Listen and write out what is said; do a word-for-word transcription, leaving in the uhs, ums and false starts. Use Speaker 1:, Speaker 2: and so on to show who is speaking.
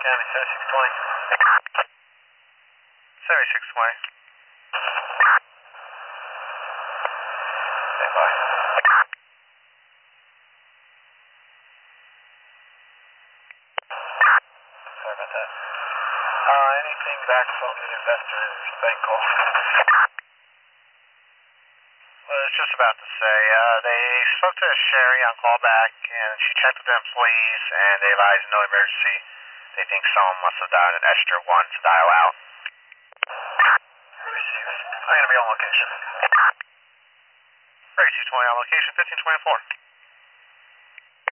Speaker 1: County, seventy-six twenty. seventy-six twenty. Stand by. Sorry about that. Uh, anything back from the investor's bank call? Well, I was just about to say, uh, they spoke to Sherry on callback, and she checked with the employees, and they advised no emergency. They think someone must have dialed an extra one to dial out. Received. I'm going to be on location. thirty-two twenty on location, fifteen twenty-four.